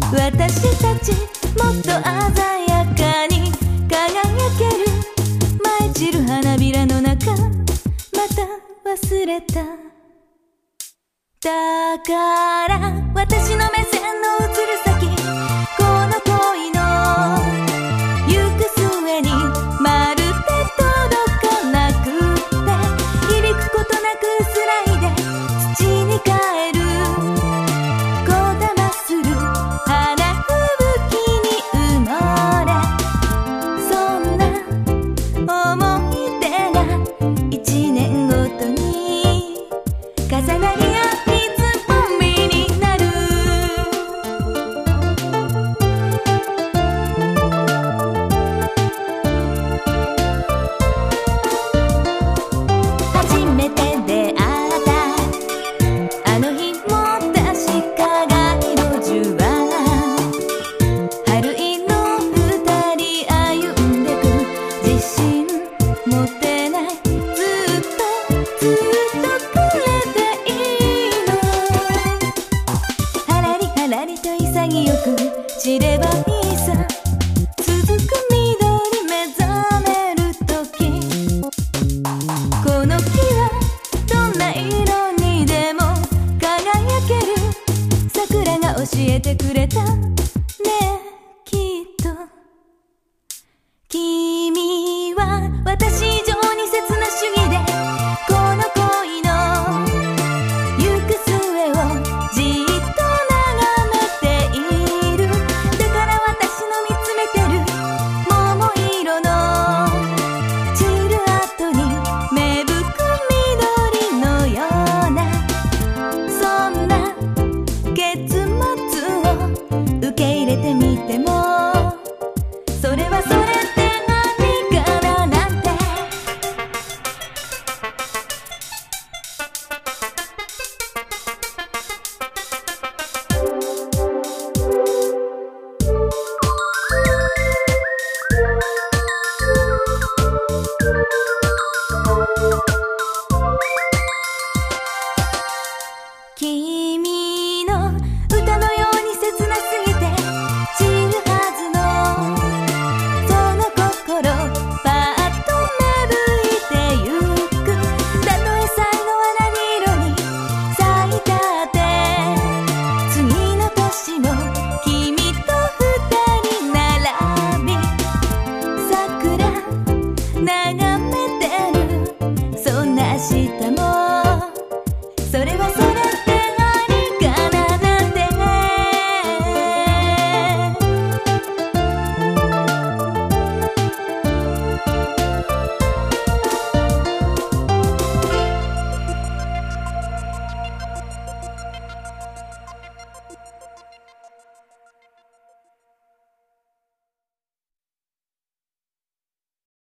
私たちもっと鮮やかに輝ける。舞い散る花びらの中、また忘れた。だから私の目線の映る先、この恋の行く末にまるで届かなくて、響くことなくすらいで土に帰る。こだまする花吹雪に埋もれ、そんな思い出が一年ごとに重なり合う知ればいいさ。続く緑目覚める時、この木はどんな色にでも輝ける。桜が教えてくれたね、きっと。君は私以上に切な主義で、この恋の行く末をじっと眺めている。だから私の見つめてる桃色の散る後に芽吹く緑のような、そんな結末を受け入れてみても、それはそれで何かななんて。君の歌のように切なすぎて散るはずのその心、パッと芽吹いてゆく。たとえ最後は何色に咲いたって、次の年も君と二人並び桜眺めてる。そんな明日もそれは